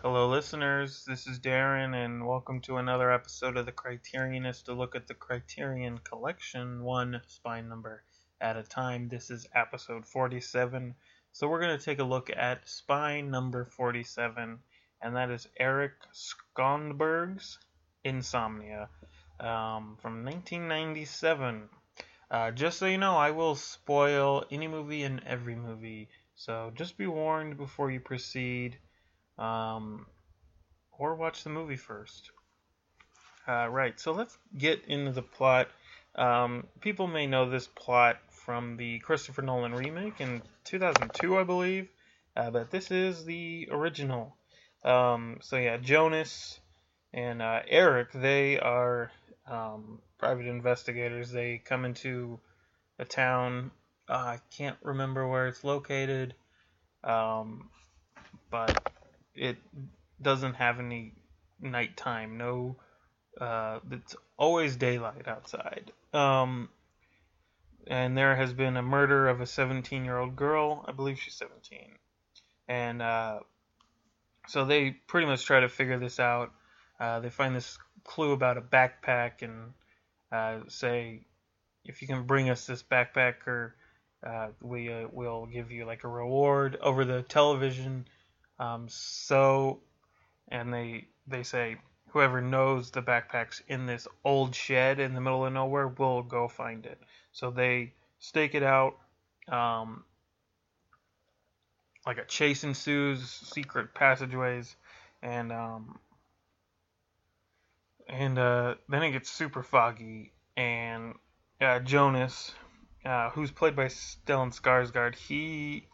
Hello, listeners. This is Darren, and welcome to another episode of The Criterionist to look at the Criterion Collection, one spine number at a time. This is episode 47. So, we're going to take a look at spine number 47, and that is Eric Skånberg's Insomnia from 1997. Just so you know, I will spoil any movie and every movie, so just be warned before you proceed. Or watch the movie first. Right, so let's get into the plot. People may know this plot from the Christopher Nolan remake in 2002, I believe, but this is the original. Jonas and Eric, they are private investigators. They come into a town. I can't remember where it's located, but it doesn't have any nighttime. No, it's always daylight outside. And there has been a murder of a 17-year-old girl. I believe she's 17. And so they pretty much try to figure this out. They find this clue about a backpack and say, if you can bring us this backpacker, we'll give you like a reward over the television. And they say, whoever knows the backpack's in this old shed in the middle of nowhere will go find it. So they stake it out. Like a chase ensues, secret passageways, and then it gets super foggy, and Jonas, who's played by Stellan Skarsgård, he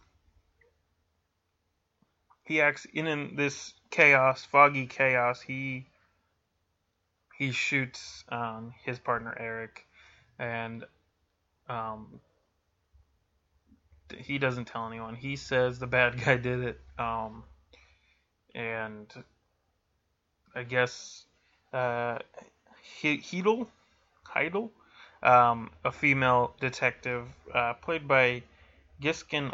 acts in this chaos, foggy chaos. He shoots his partner Eric, and he doesn't tell anyone. He says the bad guy did it, and I guess Heidel, a female detective, played by Giskin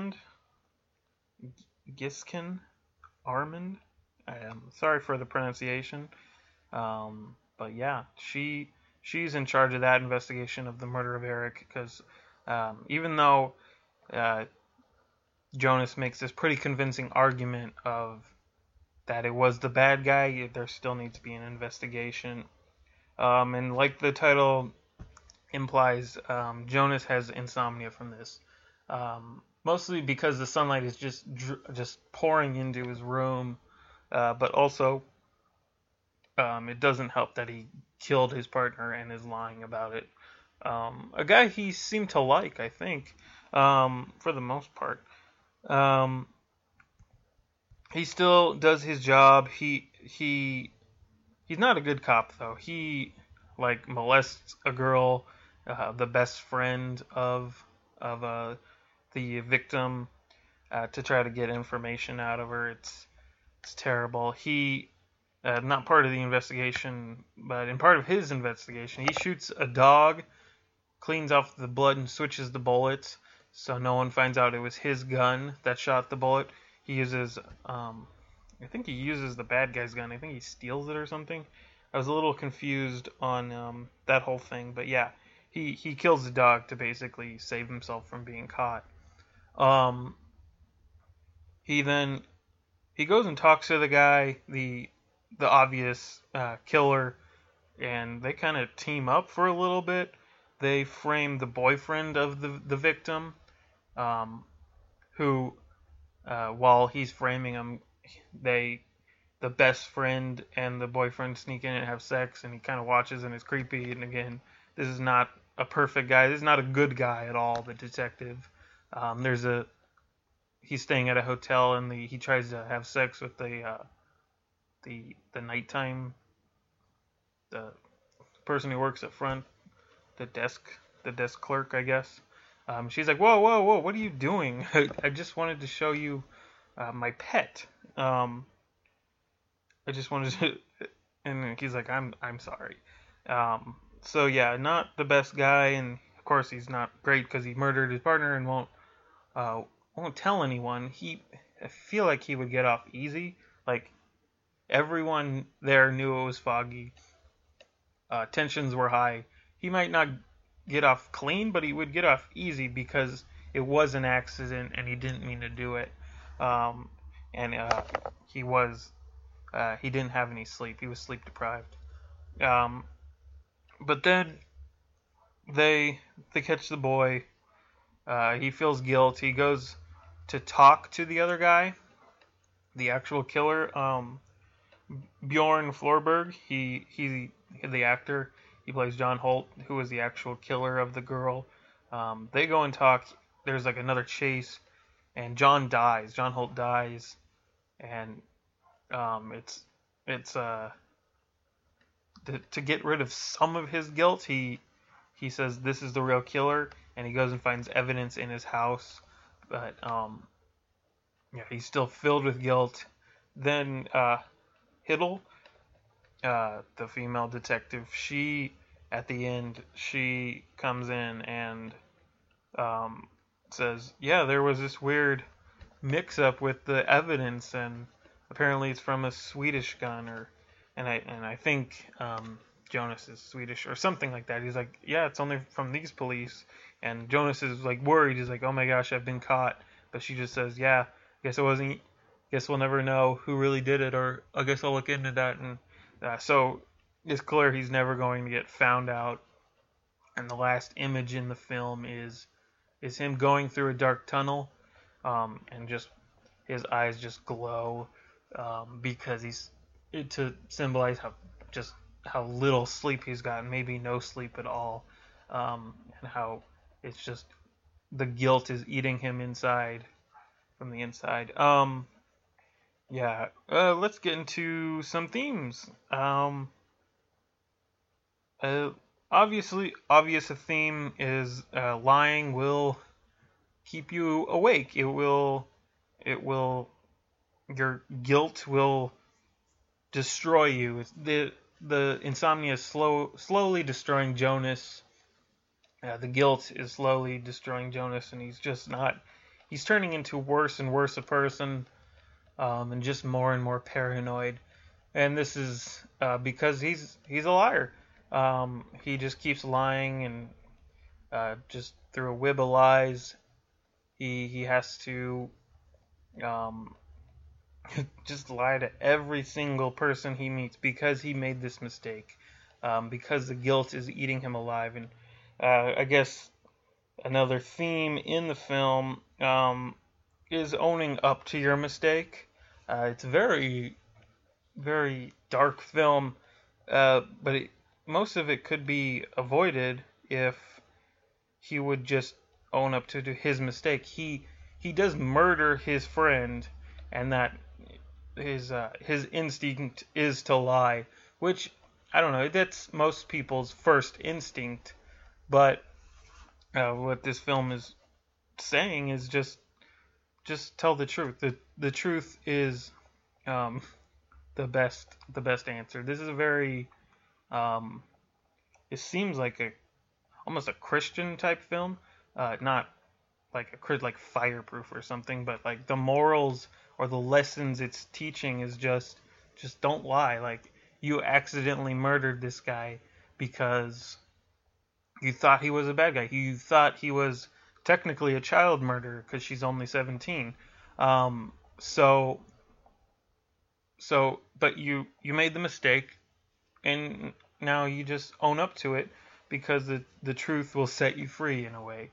Armand. I am sorry for the pronunciation. But yeah, she's in charge of that investigation of the murder of Eric, because even though Jonas makes this pretty convincing argument of that it was the bad guy, there still needs to be an investigation. And like the title implies, Jonas has insomnia from this. Mostly because the sunlight is just pouring into his room, but also it doesn't help that he killed his partner and is lying about it. A guy he seemed to like, I think, for the most part. He still does his job. He's not a good cop though. He molests a girl, the best friend of the victim, to try to get information out of her. It's terrible. He not part of the investigation, but in part of his investigation, he shoots a dog, cleans off the blood, and switches the bullets, so no one finds out it was his gun that shot the bullet. He uses, I think he uses the bad guy's gun. I think he steals it or something. I was a little confused on that whole thing, but yeah, he kills the dog to basically save himself from being caught. He goes and talks to the guy, the obvious killer, and they kind of team up for a little bit. They frame the boyfriend of the victim, who, while he's framing him, the best friend and the boyfriend sneak in and have sex, and he kind of watches and is creepy. And again, this is not a perfect guy. This is not a good guy at all, the detective. He's staying at a hotel, and he tries to have sex with the nighttime, the person who works up front, the desk clerk, I guess. She's like, whoa, what are you doing? I just wanted to show you my pet. I just wanted to, and he's like, I'm sorry. So yeah, not the best guy, and of course he's not great because he murdered his partner and won't tell anyone. I feel like he would get off easy. Like, Everyone there knew it was Foggy. Tensions were high. He might not get off clean, but he would get off easy because it was an accident and he didn't mean to do it. Um, and he was he didn't have any sleep. He was sleep deprived. Um, but then they catch the boy. He feels guilt. He goes to talk to the other guy, the actual killer. Bjorn Florberg. He the actor. He plays John Holt, who was the actual killer of the girl. They go and talk. There's like another chase, and John dies. John Holt dies, and it's to get rid of some of his guilt. He says this is the real killer, and he goes and finds evidence in his house, but yeah, he's still filled with guilt. Then Hiddle, the female detective, she at the end she comes in and says, yeah, there was this weird mix-up with the evidence, and apparently it's from a Swedish gun, and I think Jonas is Swedish or something like that. He's like, yeah, it's only from these police, and Jonas is like worried. He's like, oh my gosh, I've been caught. But she just says, yeah, guess it wasn't. Guess we'll never know who really did it, or I guess I'll look into that. And so it's clear he's never going to get found out. And the last image in the film is him going through a dark tunnel, and just his eyes just glow, because to symbolize how little sleep he's gotten, maybe no sleep at all, and how it's just the guilt is eating him inside, from the inside. Yeah, let's get into some themes. Obvious a theme is lying will keep you awake. Your guilt will destroy you. The insomnia is slowly destroying Jonas. The guilt is slowly destroying Jonas, and he's turning into worse and worse a person, and just more and more paranoid. And this is because he's a liar. He just keeps lying, and just through a web of lies, he has to just lie to every single person he meets because he made this mistake, because the guilt is eating him alive. And I guess another theme in the film is owning up to your mistake. It's a very, very dark film, but most of it could be avoided if he would just own up to his mistake. He does murder his friend, and that his instinct is to lie, which, I don't know, that's most people's first instinct, but what this film is saying is just tell the truth. The truth is the best answer. This is a very it seems like almost a Christian type film, not like Fireproof or something, but like the morals or the lessons it's teaching is just don't lie. Like, you accidentally murdered this guy because you thought he was a bad guy. You thought he was technically a child murderer because she's only 17. But you made the mistake, and now you just own up to it because the truth will set you free in a way.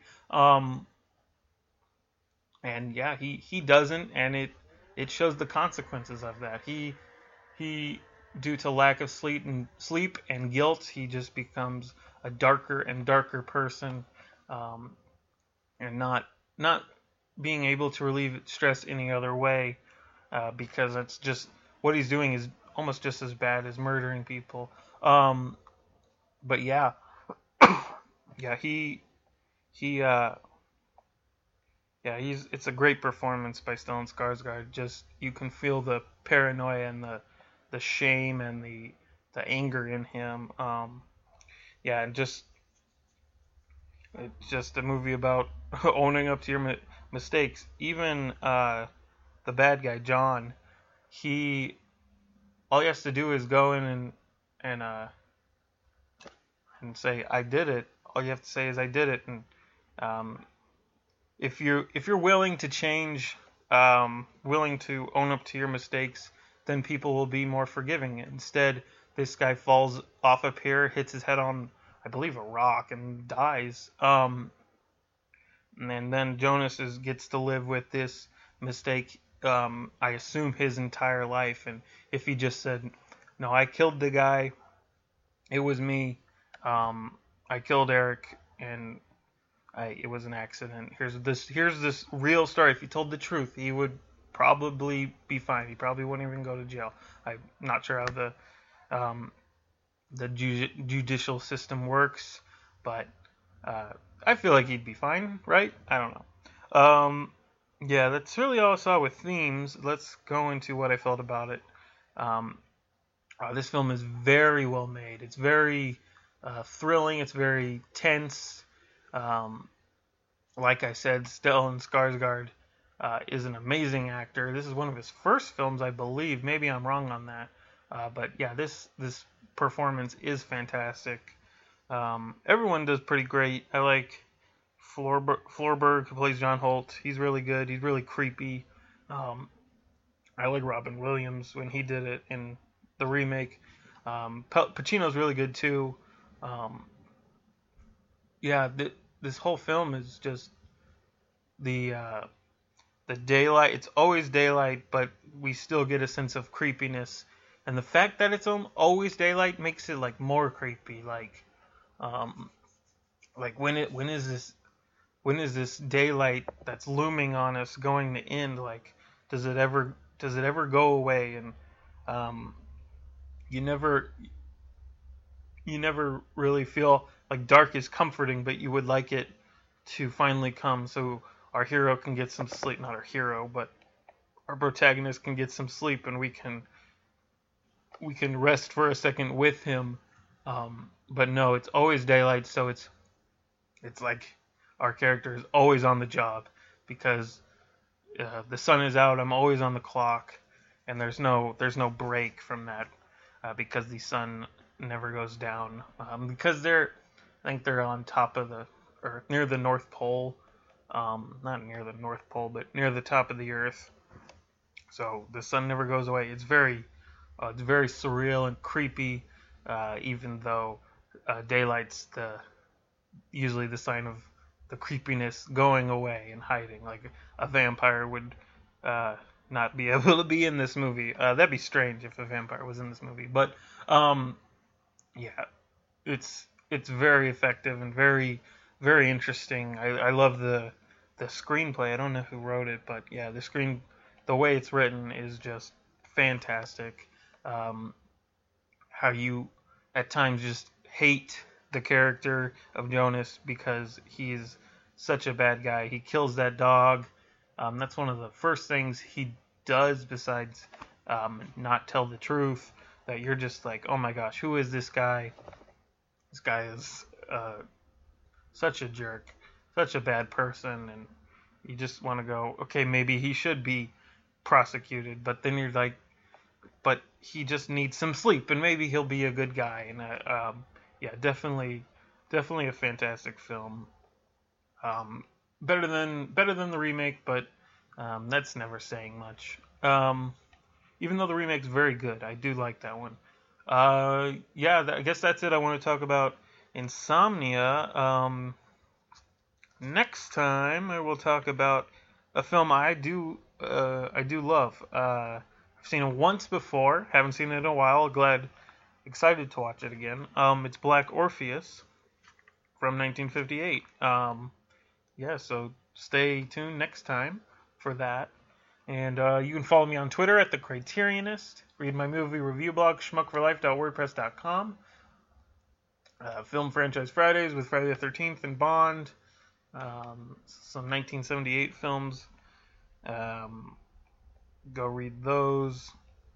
And yeah, he doesn't, and it shows the consequences of that. He due to lack of sleep and guilt, he just becomes a darker and darker person, and not being able to relieve stress any other way, because that's just what he's doing is almost just as bad as murdering people. But yeah, it's a great performance by Stellan Skarsgård. Just, you can feel the paranoia and the shame and the anger in him. And just, it's just a movie about owning up to your mistakes. Even the bad guy, John, he all he has to do is go in and say I did it. All you have to say is I did it, and um, if you're willing to change, willing to own up to your mistakes, then people will be more forgiving. Instead, this guy falls off a pier, hits his head on, I believe, a rock, and dies. And then Jonas gets to live with this mistake. I assume his entire life, and if he just said, "No, I killed the guy. It was me. I killed Eric, and it was an accident. Here's this real story." If he told the truth, he would probably be fine. He probably wouldn't even go to jail. I'm not sure how the judicial system works, but I feel like he'd be fine, right? I don't know. Yeah, that's really all I saw with themes. Let's go into what I felt about it. This film is very well made. It's very thrilling. It's very tense. Like I said, Stellan Skarsgård is an amazing actor. This is one of his first films, I believe. Maybe I'm wrong on that. But yeah, this performance is fantastic. Everyone does pretty great. I like Florberg, who plays John Holt. He's really good. He's really creepy. I like Robin Williams when he did it in the remake. Pacino's really good too. Yeah, this whole film is just the daylight. It's always daylight, but we still get a sense of creepiness. And the fact that it's always daylight makes it like more creepy. Like when is this daylight that's looming on us going to end? Like, does it ever go away? And you never really feel like dark is comforting, but you would like it to finally come so our hero can get some sleep. Not our hero, but our protagonist can get some sleep, and we can rest for a second with him. But no, it's always daylight, so it's like our character is always on the job because the sun is out. I'm always on the clock, and there's no break from that because the sun never goes down. Because I think they're on top of or near the North Pole. Not near the North Pole, but near the top of the Earth. So the sun never goes away. It's very surreal and creepy, even though daylight's usually the sign of the creepiness going away and hiding. Like a vampire would not be able to be in this movie. That'd be strange if a vampire was in this movie. But yeah, it's very effective and very, very interesting. I love the screenplay. I don't know who wrote it, but yeah, the way it's written is just fantastic. How you at times just hate the character of Jonas because he's such a bad guy. He kills that dog. That's one of the first things he does besides not tell the truth. That you're just like, oh my gosh, who is this guy? This guy is such a jerk, such a bad person, and you just want to go, okay, maybe he should be prosecuted, but then you're like, but he just needs some sleep, and maybe he'll be a good guy. And yeah, definitely a fantastic film. Better than the remake, but that's never saying much. Even though the remake's very good, I do like that one. Yeah, I guess that's it. I want to talk about Insomnia. Next time I will talk about a film I do love. I've seen it once before, haven't seen it in a while. Excited to watch it again. It's Black Orpheus from 1958. Yeah, so stay tuned next time for that. And you can follow me on Twitter at The Criterionist. Read my movie review blog, schmuckforlife.wordpress.com. Film Franchise Fridays with Friday the 13th and Bond. Some 1978 films. Go read those.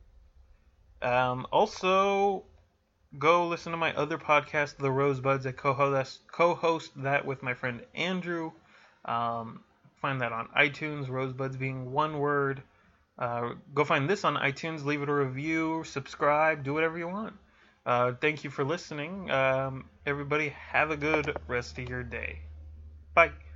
Also, go listen to my other podcast, The Rosebuds. I co-host that with my friend Andrew. Find that on iTunes, Rosebuds being one word. Go find this on iTunes, leave it a review, subscribe, do whatever you want. Thank you for listening. Everybody, have a good rest of your day. Bye.